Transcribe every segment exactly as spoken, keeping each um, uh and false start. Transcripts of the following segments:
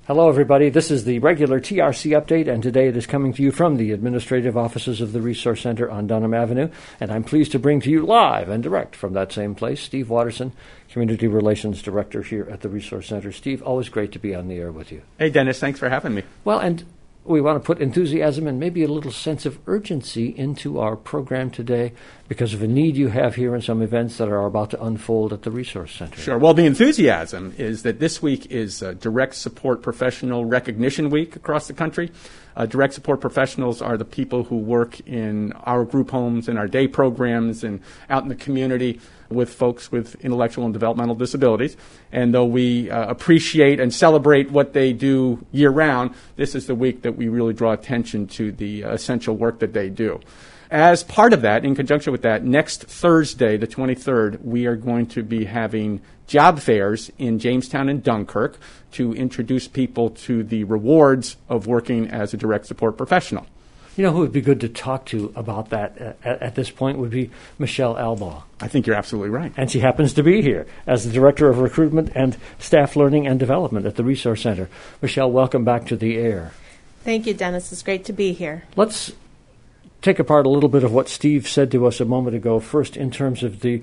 Hello, everybody. This is the regular T R C update, and today it is coming to you from the administrative offices of the Resource Center on Dunham Avenue. And I'm pleased to bring to you live and direct from that same place, Steve Watterson, Community Relations Director here at the Resource Center. Steve, always great to be on the air with you. Hey, Dennis. Thanks for having me. Well, and we want to put enthusiasm and maybe a little sense of urgency into our program today because of a need you have here in some events that are about to unfold at the Resource Center. Sure. Well, the enthusiasm is that this week is uh, Direct Support Professional Recognition Week across the country. Uh, direct support professionals are the people who work in our group homes and our day programs and out in the community with folks with intellectual and developmental disabilities. And though we uh, appreciate and celebrate what they do year-round, this is the week that we really draw attention to the uh, essential work that they do. As part of that, in conjunction with that, next Thursday, the twenty-third, we are going to be having job fairs in Jamestown and Dunkirk to introduce people to the rewards of working as a direct support professional. You know who would be good to talk to about that uh, at, at this point would be Michelle Albaugh. I think you're absolutely right. And she happens to be here as the Director of Recruitment and Staff Learning and Development at the Resource Center. Michelle, welcome back to the air. Thank you, Dennis. It's great to be here. Let's take apart a little bit of what Steve said to us a moment ago, first in terms of the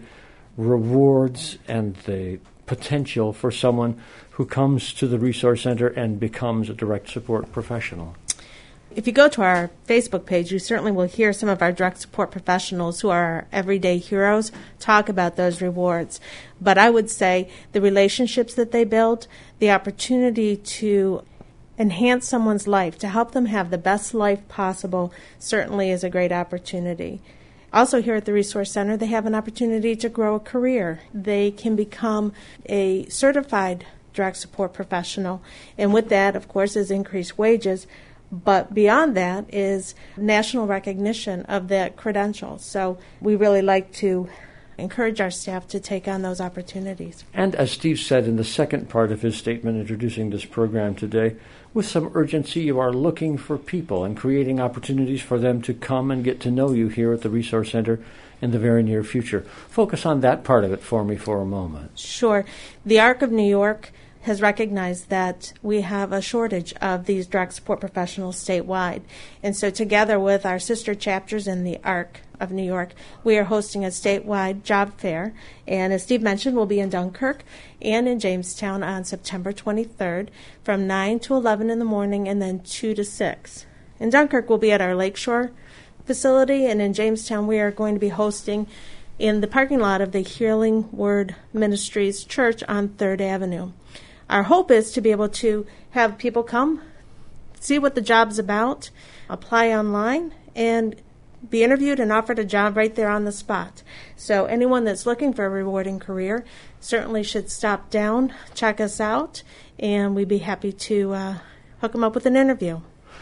rewards and the potential for someone who comes to the Resource Center and becomes a direct support professional. If you go to our Facebook page, you certainly will hear some of our direct support professionals who are our everyday heroes talk about those rewards. But I would say the relationships that they build, the opportunity to enhance someone's life, to help them have the best life possible, certainly is a great opportunity. Also here at the Resource Center, they have an opportunity to grow a career. They can become a certified direct support professional. And with that, of course, is increased wages. But beyond that is national recognition of that credential. So we really like to encourage our staff to take on those opportunities. And as Steve said in the second part of his statement introducing this program today, with some urgency you are looking for people and creating opportunities for them to come and get to know you here at the Resource Center in the very near future. Focus on that part of it for me for a moment. Sure. The A R C of New York has recognized that we have a shortage of these direct support professionals statewide. And so together with our sister chapters in the A R C of New York, we are hosting a statewide job fair. And as Steve mentioned, we'll be in Dunkirk and in Jamestown on September twenty-third from nine to eleven in the morning and then two to six. In Dunkirk, we'll be at our Lakeshore facility, and in Jamestown, we are going to be hosting in the parking lot of the Healing Word Ministries Church on third Avenue. Our hope is to be able to have people come, see what the job's about, apply online, and be interviewed and offered a job right there on the spot. So anyone that's looking for a rewarding career certainly should stop down, check us out, and we'd be happy to uh, hook them up with an interview.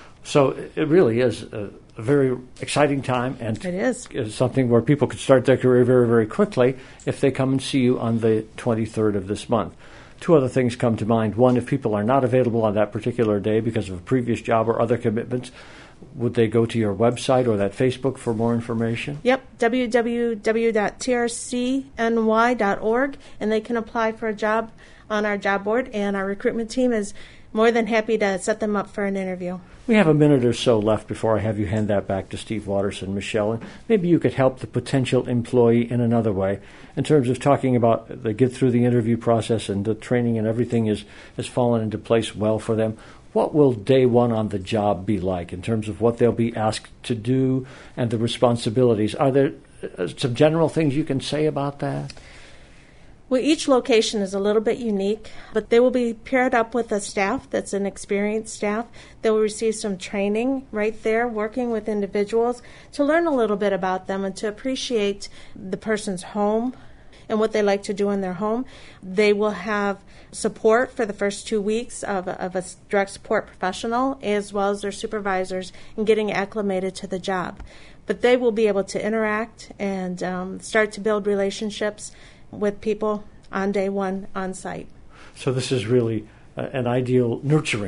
So it really is a, a very exciting time, and it is. is something where people could start their career very, very quickly if they come and see you on the twenty-third of this month. Two other things come to mind. One, if people are not available on that particular day because of a previous job or other commitments, would they go to your website or that Facebook for more information? Yep, w w w dot t r c n y dot org, and they can apply for a job on our job board, and our recruitment team is more than happy to set them up for an interview. We have a minute or so left before I have you hand that back to Steve Watterson. Michelle, and maybe you could help the potential employee in another way in terms of talking about the get through the interview process and the training and everything is, has fallen into place well for them. What will day one on the job be like in terms of what they'll be asked to do and the responsibilities? Are there uh, some general things you can say about that? Well, each location is a little bit unique, but they will be paired up with a staff that's an experienced staff. They will receive some training right there, working with individuals to learn a little bit about them and to appreciate the person's home and what they like to do in their home. They will have support for the first two weeks of, of a direct support professional, as well as their supervisors, in getting acclimated to the job. But they will be able to interact and um, start to build relationships with people on day one on site. So this is really uh, an ideal nurturing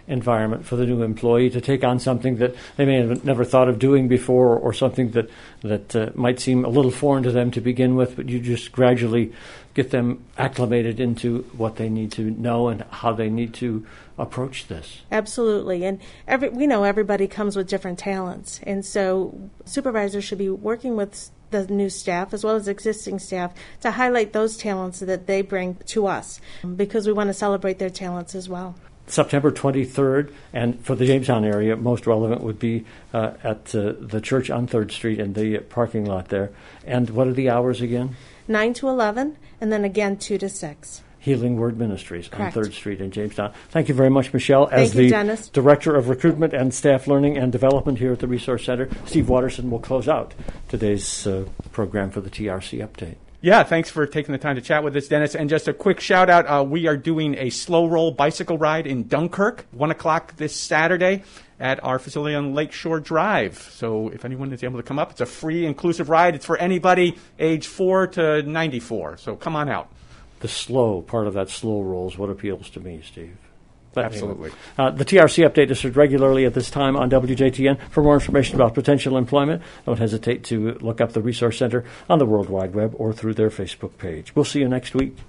environment for the new employee to take on something that they may have never thought of doing before, or something that that uh, might seem a little foreign to them to begin with, but you just gradually get them acclimated into what they need to know and how they need to approach this. Absolutely. And every, we know everybody comes with different talents. And so supervisors should be working with the new staff as well as existing staff to highlight those talents that they bring to us, because we want to celebrate their talents as well. September twenty-third, and for the Jamestown area, most relevant would be uh, at uh, the church on third Street in the parking lot there. And what are the hours again? nine to eleven, and then again two to six. Healing Word Ministries Correct. on third Street in Jamestown. Thank you very much, Michelle. As Thank you, the Dennis. Director of Recruitment and Staff Learning and Development here at the Resource Center, Steve Watterson will close out today's uh, program for the T R C Update. Yeah, thanks for taking the time to chat with us, Dennis. And just a quick shout out, uh, we are doing a slow roll bicycle ride in Dunkirk, one o'clock this Saturday at our facility on Lakeshore Drive. So if anyone is able to come up, it's a free, inclusive ride. It's for anybody age four to ninety-four. So come on out. The slow part of that slow roll is what appeals to me, Steve. But Absolutely. Anyway, uh, the T R C Update is heard regularly at this time on W J T N. For more information about potential employment, don't hesitate to look up the Resource Center on the World Wide Web or through their Facebook page. We'll see you next week.